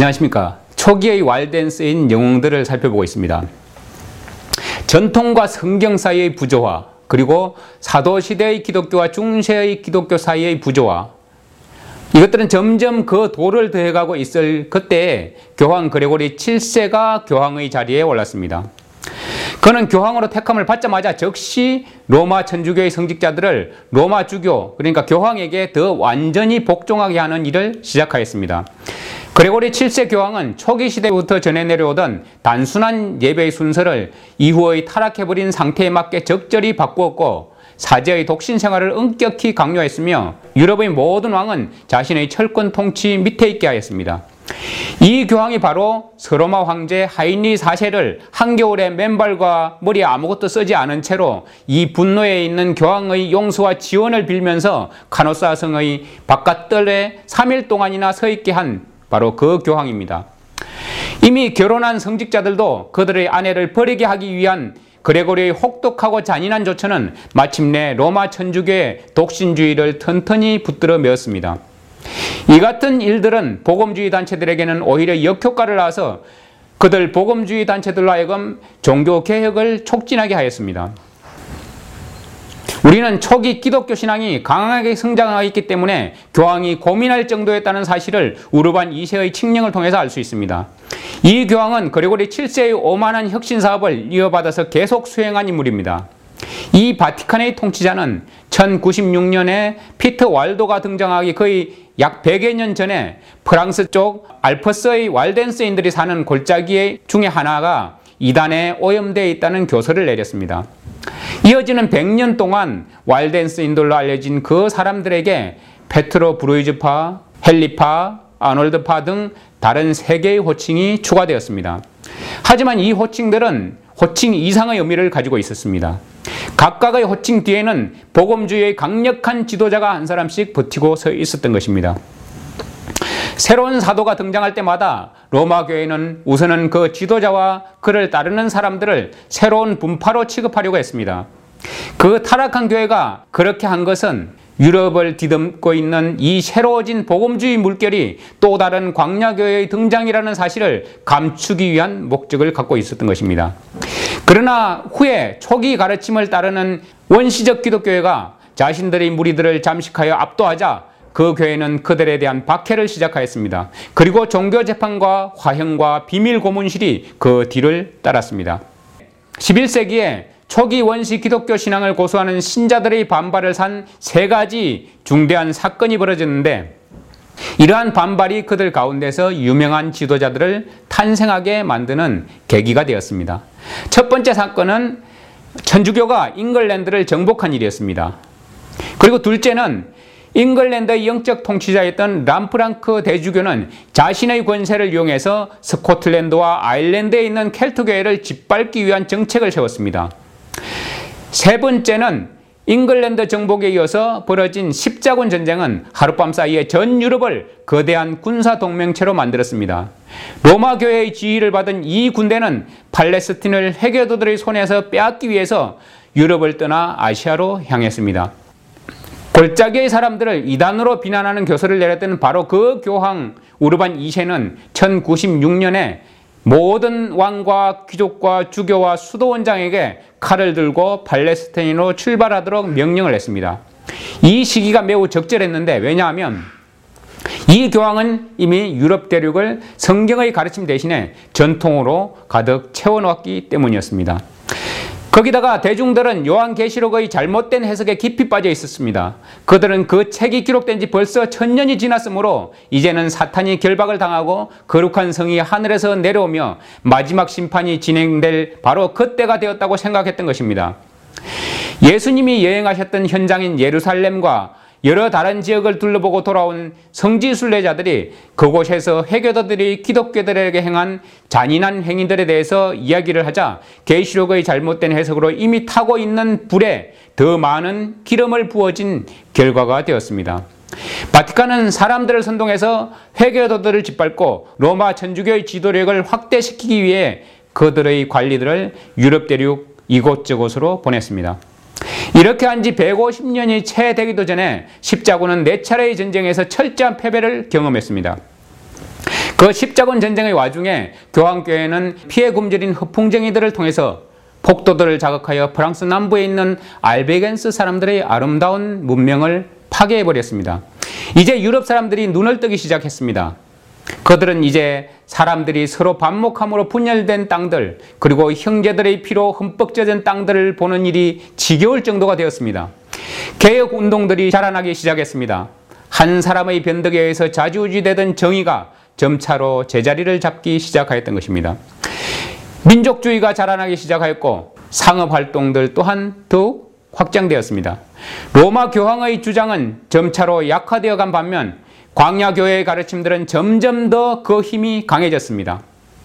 안녕하십니까. 초기의 왈덴스인 영웅들을 살펴보고 있습니다. 전통과 성경 사이의 부조화, 그리고 사도시대의 기독교와 중세의 기독교 사이의 부조화, 이것들은 점점 그 도를 더해가고 있을 그때에 교황 그레고리 7세가 교황의 자리에 올랐습니다. 그는 교황으로 택함을 받자마자 즉시 로마 천주교의 성직자들을 로마 주교, 그러니까 교황에게 더 완전히 복종하게 하는 일을 시작하였습니다. 그레고리 7세 교황은 초기 시대부터 전해 내려오던 단순한 예배의 순서를 이후의 타락해버린 상태에 맞게 적절히 바꾸었고, 사제의 독신 생활을 엄격히 강요했으며 유럽의 모든 왕은 자신의 철권 통치 밑에 있게 하였습니다. 이 교황이 바로 서로마 황제 하인리 4세를 한겨울에 맨발과 머리에 아무것도 쓰지 않은 채로 이 분노에 있는 교황의 용서와 지원을 빌면서 카노사 성의 바깥뜰에 3일 동안이나 서 있게 한 바로 그 교황입니다. 이미 결혼한 성직자들도 그들의 아내를 버리게 하기 위한 그레고리의 혹독하고 잔인한 조처는 마침내 로마 천주교의 독신주의를 튼튼히 붙들어 메었습니다. 이 같은 일들은 복음주의 단체들에게는 오히려 역효과를 낳아서 그들 복음주의 단체들로 하여금 종교개혁을 촉진하게 하였습니다. 우리는 초기 기독교 신앙이 강하게 성장하였기 때문에 교황이 고민할 정도였다는 사실을 우르반 2세의 칙령을 통해서 알 수 있습니다. 이 교황은 그레고리 7세의 오만한 혁신 사업을 이어받아서 계속 수행한 인물입니다. 이 바티칸의 통치자는 1096년에 피터 왈도가 등장하기 거의 약 100여 년 전에 프랑스 쪽 알프스의 왈덴스인들이 사는 골짜기 중에 하나가 이단에 오염되어 있다는 교서를 내렸습니다. 이어지는 100년 동안 왈덴스인들로 알려진 그 사람들에게 페트로 브루이즈파, 헨리파, 아놀드파 등 다른 3개의 호칭이 추가되었습니다. 하지만 이 호칭들은 호칭 이상의 의미를 가지고 있었습니다. 각각의 호칭 뒤에는 복음주의의 강력한 지도자가 한 사람씩 버티고 서 있었던 것입니다. 새로운 사도가 등장할 때마다 로마 교회는 우선은 그 지도자와 그를 따르는 사람들을 새로운 분파로 취급하려고 했습니다. 그 타락한 교회가 그렇게 한 것은 유럽을 뒤덮고 있는 이 새로워진 복음주의 물결이 또 다른 광야교회의 등장이라는 사실을 감추기 위한 목적을 갖고 있었던 것입니다. 그러나 후에 초기 가르침을 따르는 원시적 기독교회가 자신들의 무리들을 잠식하여 압도하자 그 교회는 그들에 대한 박해를 시작하였습니다. 그리고 종교재판과 화형과 비밀 고문실이 그 뒤를 따랐습니다. 11세기에 초기 원시 기독교 신앙을 고수하는 신자들의 반발을 산 3가지 중대한 사건이 벌어졌는데, 이러한 반발이 그들 가운데서 유명한 지도자들을 탄생하게 만드는 계기가 되었습니다. 첫 번째 사건은 천주교가 잉글랜드를 정복한 일이었습니다. 그리고 둘째는 잉글랜드의 영적 통치자였던 람프랑크 대주교는 자신의 권세를 이용해서 스코틀랜드와 아일랜드에 있는 켈트 교회를 짓밟기 위한 정책을 세웠습니다. 세 번째는 잉글랜드 정복에 이어서 벌어진 십자군 전쟁은 하룻밤 사이에 전 유럽을 거대한 군사 동맹체로 만들었습니다. 로마 교회의 지휘를 받은 이 군대는 팔레스틴을 해교도들의 손에서 빼앗기 위해서 유럽을 떠나 아시아로 향했습니다. 골짜기의 사람들을 이단으로 비난하는 교서를 내렸던 바로 그 교황 우르반 2세는 1096년에 모든 왕과 귀족과 주교와 수도원장에게 칼을 들고 팔레스타인으로 출발하도록 명령을 했습니다. 이 시기가 매우 적절했는데, 왜냐하면 이 교황은 이미 유럽 대륙을 성경의 가르침 대신에 전통으로 가득 채워놓았기 때문이었습니다. 거기다가 대중들은 요한계시록의 잘못된 해석에 깊이 빠져 있었습니다. 그들은 그 책이 기록된 지 벌써 1000년이 지났으므로 이제는 사탄이 결박을 당하고 거룩한 성이 하늘에서 내려오며 마지막 심판이 진행될 바로 그때가 되었다고 생각했던 것입니다. 예수님이 여행하셨던 현장인 예루살렘과 여러 다른 지역을 둘러보고 돌아온 성지 순례자들이 그곳에서 해교도들이 기독교들에게 행한 잔인한 행위들에 대해서 이야기를 하자 계시록의 잘못된 해석으로 이미 타고 있는 불에 더 많은 기름을 부어진 결과가 되었습니다. 바티칸은 사람들을 선동해서 해교도들을 짓밟고 로마 천주교의 지도력을 확대시키기 위해 그들의 관리들을 유럽 대륙 이곳저곳으로 보냈습니다. 이렇게 한 지 150년이 채 되기도 전에 십자군은 4차례의 전쟁에서 철저한 패배를 경험했습니다. 그 십자군 전쟁의 와중에 교황교회는 피해 굶주린 허풍쟁이들을 통해서 폭도들을 자극하여 프랑스 남부에 있는 알베겐스 사람들의 아름다운 문명을 파괴해버렸습니다. 이제 유럽 사람들이 눈을 뜨기 시작했습니다. 그들은 이제 사람들이 서로 반목함으로 분열된 땅들, 그리고 형제들의 피로 흠뻑 젖은 땅들을 보는 일이 지겨울 정도가 되었습니다. 개혁운동들이 자라나기 시작했습니다. 한 사람의 변덕에 의해서 좌지우지되던 정의가 점차로 제자리를 잡기 시작하였던 것입니다. 민족주의가 자라나기 시작하였고 상업활동들 또한 더욱 확장되었습니다. 로마 교황의 주장은 점차로 약화되어 간 반면 광야교회의 가르침들은 점점 더 그 힘이 강해졌습니다.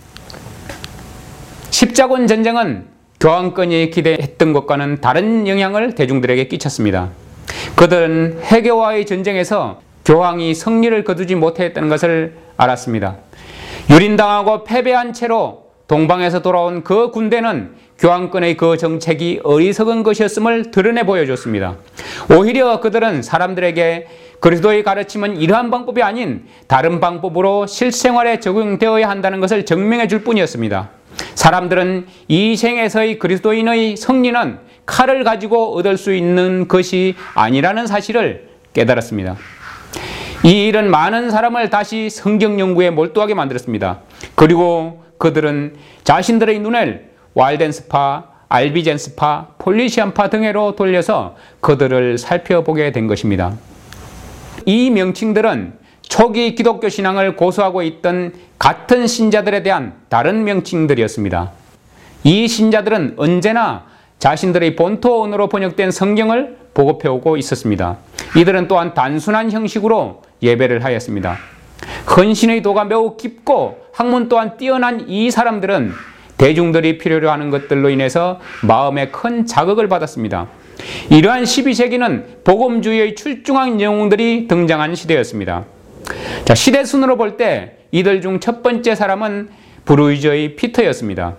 십자군 전쟁은 교황권이 기대했던 것과는 다른 영향을 대중들에게 끼쳤습니다. 그들은 해교와의 전쟁에서 교황이 승리를 거두지 못했다는 것을 알았습니다. 유린당하고 패배한 채로 동방에서 돌아온 그 군대는 교황권의 그 정책이 어리석은 것이었음을 드러내 보여줬습니다. 오히려 그들은 사람들에게 그리스도의 가르침은 이러한 방법이 아닌 다른 방법으로 실생활에 적용되어야 한다는 것을 증명해 줄 뿐이었습니다. 사람들은 이 생에서의 그리스도인의 승리는 칼을 가지고 얻을 수 있는 것이 아니라는 사실을 깨달았습니다. 이 일은 많은 사람을 다시 성경 연구에 몰두하게 만들었습니다. 그리고 그들은 자신들의 눈을 walden스파, 알비젠스파, 폴리시안파 등으로 돌려서 그들을 살펴보게 된 것입니다. 이 명칭들은 초기 기독교 신앙을 고수하고 있던 같은 신자들에 대한 다른 명칭들이었습니다. 이 신자들은 언제나 자신들의 본토 언어로 번역된 성경을 보급해오고 있었습니다. 이들은 또한 단순한 형식으로 예배를 하였습니다. 헌신의 도가 매우 깊고 학문 또한 뛰어난 이 사람들은 대중들이 필요로 하는 것들로 인해서 마음에 큰 자극을 받았습니다. 이러한 12세기는 복음주의의 출중한 영웅들이 등장한 시대였습니다. 자, 시대 순으로 볼 때 이들 중 첫 번째 사람은 브루이저의 피터였습니다.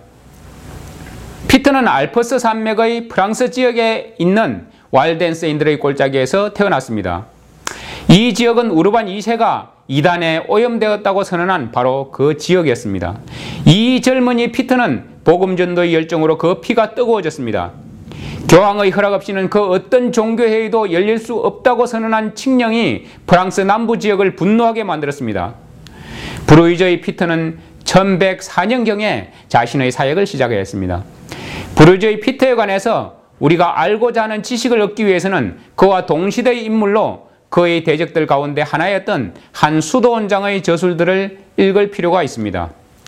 피터는 알프스 산맥의 프랑스 지역에 있는 walden스인들의 골짜기에서 태어났습니다. 이 지역은 우르반 2세가 이단에 오염되었다고 선언한 바로 그 지역이었습니다. 이 젊은이 피터는 복음전도의 열정으로 그 피가 뜨거워졌습니다. 교황의 허락 없이는 그 어떤 종교회의도 열릴 수 없다고 선언한 칙령이 프랑스 남부 지역을 분노하게 만들었습니다. 브루이저의 피터는 1104년경에 자신의 사역을 시작했습니다. 브루이저의 피터에 관해서 우리가 알고자 하는 지식을 얻기 위해서는 그와 동시대의 인물로 그의 대적들 가운데 하나였던 한 수도원장의 저술들을 읽을 필요가 있습니다.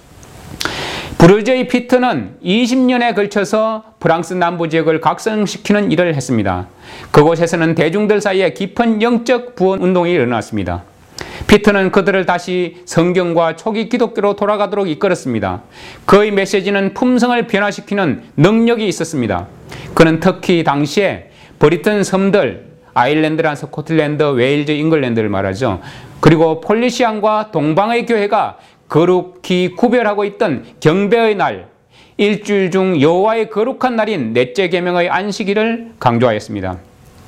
브루이저의 피터는 20년에 걸쳐서 프랑스 남부 지역을 각성시키는 일을 했습니다. 그곳에서는 대중들 사이에 깊은 영적 부흥 운동이 일어났습니다. 피터는 그들을 다시 성경과 초기 기독교로 돌아가도록 이끌었습니다. 그의 메시지는 품성을 변화시키는 능력이 있었습니다. 그는 특히 당시에 브리튼 섬들, 아일랜드란 스코틀랜드, 웨일즈, 잉글랜드를 말하죠. 그리고 폴리시안과 동방의 교회가 거룩히 구별하고 있던 경배의 날, 일주일 중 여호와의 거룩한 날인 넷째 계명의 안식일을 강조하였습니다.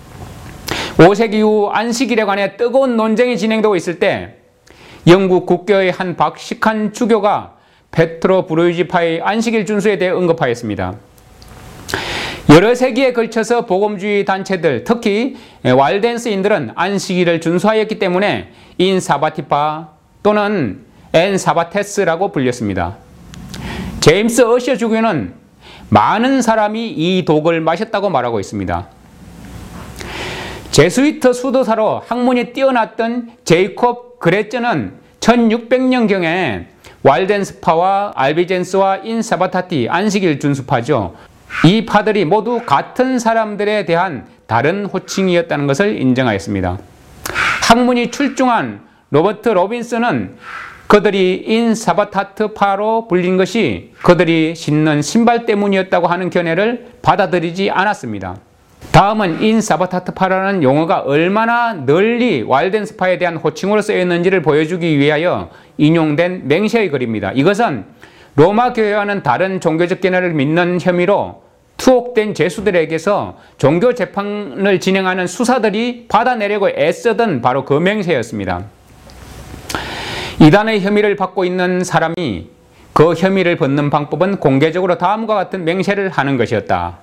5세기 이후 안식일에 관해 뜨거운 논쟁이 진행되고 있을 때 영국 국교의 한 박식한 주교가 페트로 브루이지파의 안식일 준수에 대해 언급하였습니다. 여러 세기에 걸쳐서 복음주의 단체들, 특히 walden스인들은 안식일을 준수하였기 때문에 인 사바티파 또는 엔 사바테스라고 불렸습니다. 제임스 어셔 주교는 많은 사람이 이 독을 마셨다고 말하고 있습니다. 제수이트 수도사로 학문이 뛰어났던 제이콥 그레츠는 1600년경에 walden스파와 알비젠스와 인 사바타티, 안식일 준수파죠. 이 파들이 모두 같은 사람들에 대한 다른 호칭이었다는 것을 인정하였습니다. 학문이 출중한 로버트 로빈슨은 그들이 인 사바타트파로 불린 것이 그들이 신는 신발 때문이었다고 하는 견해를 받아들이지 않았습니다. 다음은 인 사바타트파라는 용어가 얼마나 널리 walden스파에 대한 호칭으로 쓰였는지를 보여주기 위하여 인용된 맹세의 글입니다. 이것은 로마 교회와는 다른 종교적 견해를 믿는 혐의로 투옥된 죄수들에게서 종교 재판을 진행하는 수사들이 받아내려고 애쓰던 바로 그 맹세였습니다. 이 이단의 혐의를 받고 있는 사람이 그 혐의를 벗는 방법은 공개적으로 다음과 같은 맹세를 하는 것이었다.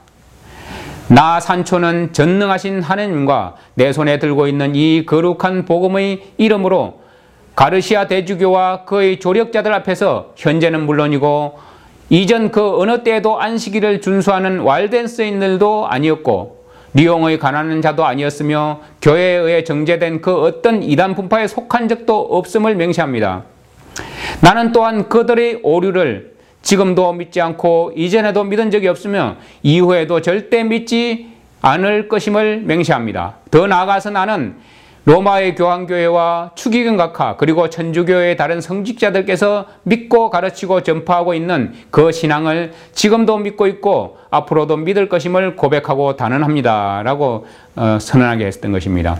나 산초는 전능하신 하느님과 내 손에 들고 있는 이 거룩한 복음의 이름으로 가르시아 대주교와 그의 조력자들 앞에서 현재는 물론이고 이전 그 어느 때에도 안식일을 준수하는 왈덴스인들도 아니었고 리옹의 가난한 자도 아니었으며 교회에 의해 정제된 그 어떤 이단 분파에 속한 적도 없음을 맹세합니다. 나는 또한 그들의 오류를 지금도 믿지 않고 이전에도 믿은 적이 없으며 이후에도 절대 믿지 않을 것임을 맹세합니다. 더 나아가서 나는 로마의 교황교회와 추기경 각하 그리고 천주교회의 다른 성직자들께서 믿고 가르치고 전파하고 있는 그 신앙을 지금도 믿고 있고 앞으로도 믿을 것임을 고백하고 단언합니다. 라고 선언하게 했던 것입니다.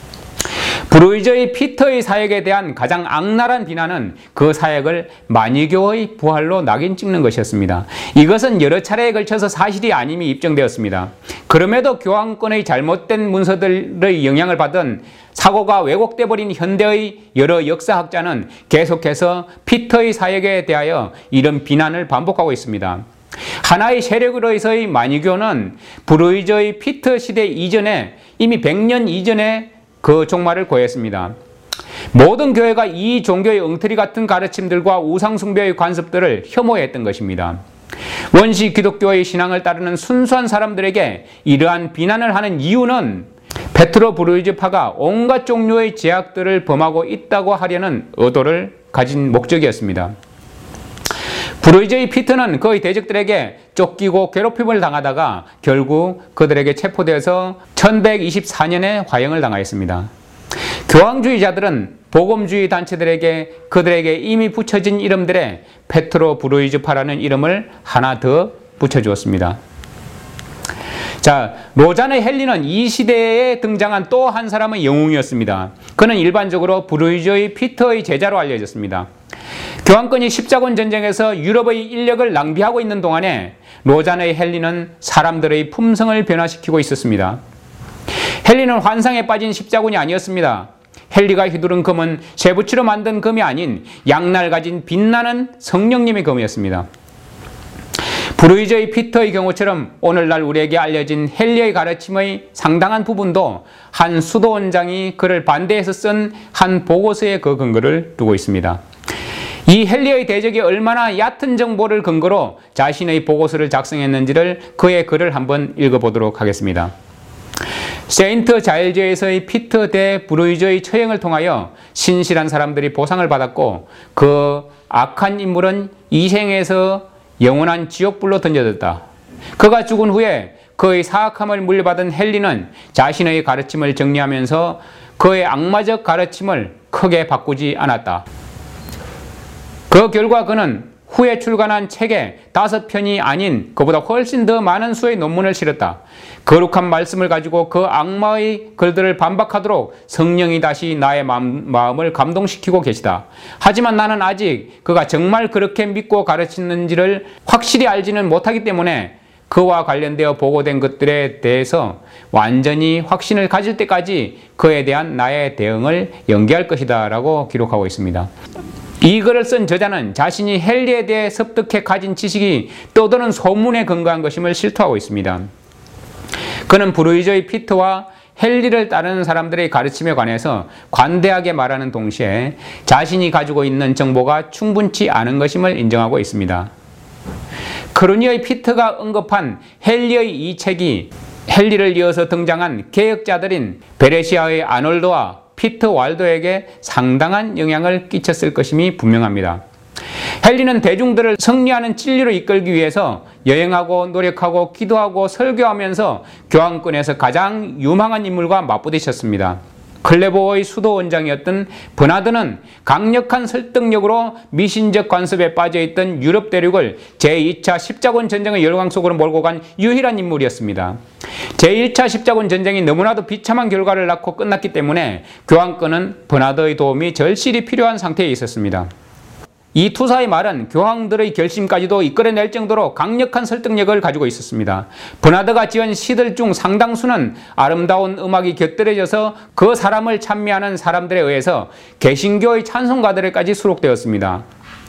브루이저의 피터의 사역에 대한 가장 악랄한 비난은 그 사역을 마니교의 부활로 낙인 찍는 것이었습니다. 이것은 여러 차례에 걸쳐서 사실이 아님이 입증되었습니다. 그럼에도 교황권의 잘못된 문서들의 영향을 받은 사고가 왜곡돼 버린 현대의 여러 역사학자는 계속해서 피터의 사역에 대하여 이런 비난을 반복하고 있습니다. 하나의 세력으로서의 마니교는 브루이저의 피터 시대 이전에 이미 100년 이전에 그 종말을 고했습니다. 모든 교회가 이 종교의 엉터리 같은 가르침들과 우상숭배의 관습들을 혐오했던 것입니다. 원시 기독교의 신앙을 따르는 순수한 사람들에게 이러한 비난을 하는 이유는 베트로 브루이즈파가 온갖 종류의 제약들을 범하고 있다고 하려는 의도를 가진 목적이었습니다. 브루이저의 피터는 그의 대적들에게 쫓기고 괴롭힘을 당하다가 결국 그들에게 체포되어서 1124년에 화형을 당하였습니다. 교황주의자들은 복음주의 단체들에게 그들에게 이미 붙여진 이름들에 베트로 브루이즈파라는 이름을 하나 더 붙여주었습니다. 자, 로잔의 헨리는 이 시대에 등장한 또 한 사람의 영웅이었습니다. 그는 일반적으로 브루이저의 피터의 제자로 알려졌습니다. 교황권이 십자군 전쟁에서 유럽의 인력을 낭비하고 있는 동안에 로잔의 헨리는 사람들의 품성을 변화시키고 있었습니다. 헨리는 환상에 빠진 십자군이 아니었습니다. 헨리가 휘두른 금은 쇠붙이로 만든 금이 아닌 양날 가진 빛나는 성령님의 금이었습니다. 브루이저의 피터의 경우처럼 오늘날 우리에게 알려진 헨리의 가르침의 상당한 부분도 한 수도원장이 그를 반대해서 쓴 한 보고서에 그 근거를 두고 있습니다. 이 헨리의 대적이 얼마나 얕은 정보를 근거로 자신의 보고서를 작성했는지를 그의 글을 한번 읽어보도록 하겠습니다. 세인트 자일즈에서의 피터 대 브루이저의 처형을 통하여 신실한 사람들이 보상을 받았고 그 악한 인물은 이 생에서 영원한 지옥불로 던져졌다. 그가 죽은 후에 그의 사악함을 물려받은 헨리는 자신의 가르침을 정리하면서 그의 악마적 가르침을 크게 바꾸지 않았다. 그 결과 그는 후에 출간한 책에 5편이 아닌 그보다 훨씬 더 많은 수의 논문을 실었다. 거룩한 말씀을 가지고 그 악마의 글들을 반박하도록 성령이 다시 나의 마음을 감동시키고 계시다. 하지만 나는 아직 그가 정말 그렇게 믿고 가르치는지를 확실히 알지는 못하기 때문에 그와 관련되어 보고된 것들에 대해서 완전히 확신을 가질 때까지 그에 대한 나의 대응을 연기할 것이다 라고 기록하고 있습니다. 이 글을 쓴 저자는 자신이 헨리에 대해 습득해 가진 지식이 떠도는 소문에 근거한 것임을 실토하고 있습니다. 그는 브루이저의 피터와 헨리를 따르는 사람들의 가르침에 관해서 관대하게 말하는 동시에 자신이 가지고 있는 정보가 충분치 않은 것임을 인정하고 있습니다. 크루니의 피터가 언급한 헨리의 이 책이 헨리를 이어서 등장한 개혁자들인 베레시아의 아놀드와 피터 왈도에게 상당한 영향을 끼쳤을 것임이 분명합니다. 헨리는 대중들을 승리하는 진리로 이끌기 위해서 여행하고 노력하고 기도하고 설교하면서 교황권에서 가장 유망한 인물과 맞부딪혔습니다. 클레보의 수도 원장이었던 버나드는 강력한 설득력으로 미신적 관습에 빠져있던 유럽 대륙을 제2차 십자군 전쟁의 열광 속으로 몰고 간 유일한 인물이었습니다. 제1차 십자군 전쟁이 너무나도 비참한 결과를 낳고 끝났기 때문에 교황권은 버나드의 도움이 절실히 필요한 상태에 있었습니다. 이 투사의 말은 교황들의 결심까지도 이끌어낼 정도로 강력한 설득력을 가지고 있었습니다. 버나드가 지은 시들 중 상당수는 아름다운 음악이 곁들여져서 그 사람을 찬미하는 사람들에 의해서 개신교의 찬송가들에까지 수록되었습니다.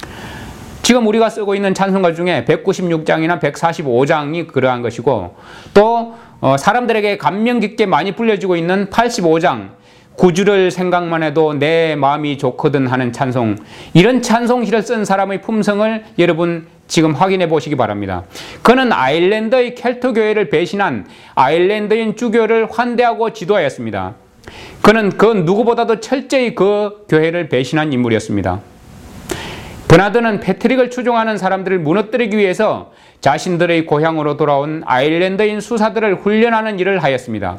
지금 우리가 쓰고 있는 찬송가 중에 196장이나 145장이 그러한 것이고, 또 사람들에게 감명 깊게 많이 불려지고 있는 85장, 구주를 생각만 해도 내 마음이 좋거든 하는 찬송, 이런 찬송시를 쓴 사람의 품성을 여러분 지금 확인해 보시기 바랍니다. 그는 아일랜드의 켈트교회를 배신한 아일랜드인 주교를 환대하고 지도하였습니다. 그는 그 누구보다도 철저히 그 교회를 배신한 인물이었습니다. 버나드는 패트릭을 추종하는 사람들을 무너뜨리기 위해서 자신들의 고향으로 돌아온 아일랜드인 수사들을 훈련하는 일을 하였습니다.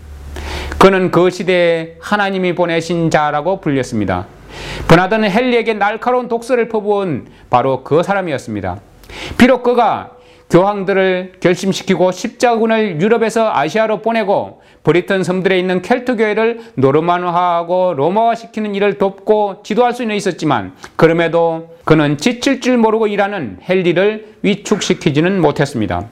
그는 그 시대에 하나님이 보내신 자라고 불렸습니다. 버나드는 헨리에게 날카로운 독서를 퍼부은 바로 그 사람이었습니다. 비록 그가 교황들을 결심시키고 십자군을 유럽에서 아시아로 보내고 브리튼 섬들에 있는 켈트 교회를 노르만화하고 로마화시키는 일을 돕고 지도할 수는 있었지만, 그럼에도 그는 지칠 줄 모르고 일하는 헨리를 위축시키지는 못했습니다.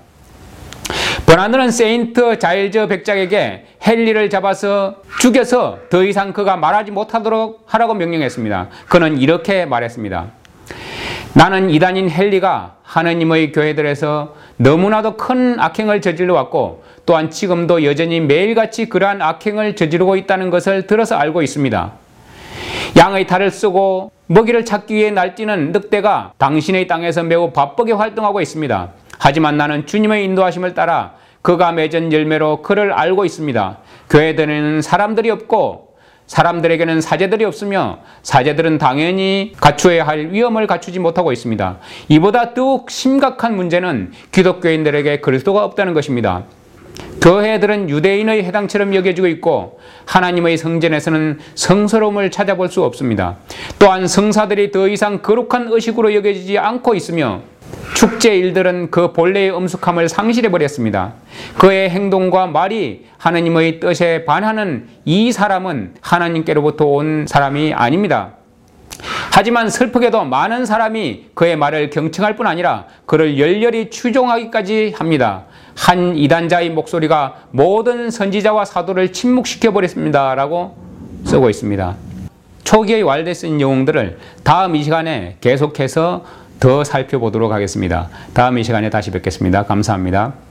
버나드는 세인트 자일즈 백작에게 헨리를 잡아서 죽여서 더 이상 그가 말하지 못하도록 하라고 명령했습니다. 그는 이렇게 말했습니다. 나는 이단인 헨리가 하느님의 교회들에서 너무나도 큰 악행을 저질러 왔고, 또한 지금도 여전히 매일같이 그러한 악행을 저지르고 있다는 것을 들어서 알고 있습니다. 양의 탈을 쓰고 먹이를 찾기 위해 날뛰는 늑대가 당신의 땅에서 매우 바쁘게 활동하고 있습니다. 하지만 나는 주님의 인도하심을 따라 그가 맺은 열매로 그를 알고 있습니다. 교회들에는 사람들이 없고 사람들에게는 사제들이 없으며 사제들은 당연히 갖추어야 할 위엄을 갖추지 못하고 있습니다. 이보다 더욱 심각한 문제는 기독교인들에게 그리스도가 없다는 것입니다. 교회들은 유대인의 회당처럼 여겨지고 있고 하나님의 성전에서는 성스러움을 찾아볼 수 없습니다. 또한 성사들이 더 이상 거룩한 의식으로 여겨지지 않고 있으며 축제 일들은 그 본래의 엄숙함을 상실해버렸습니다. 그의 행동과 말이 하나님의 뜻에 반하는 이 사람은 하나님께로부터 온 사람이 아닙니다. 하지만 슬프게도 많은 사람이 그의 말을 경청할 뿐 아니라 그를 열렬히 추종하기까지 합니다. 한 이단자의 목소리가 모든 선지자와 사도를 침묵시켜버렸습니다 라고 쓰고 있습니다. 초기의 왈데스인 영웅들을 다음 이 시간에 계속해서 더 살펴보도록 하겠습니다. 다음 이 시간에 다시 뵙겠습니다. 감사합니다.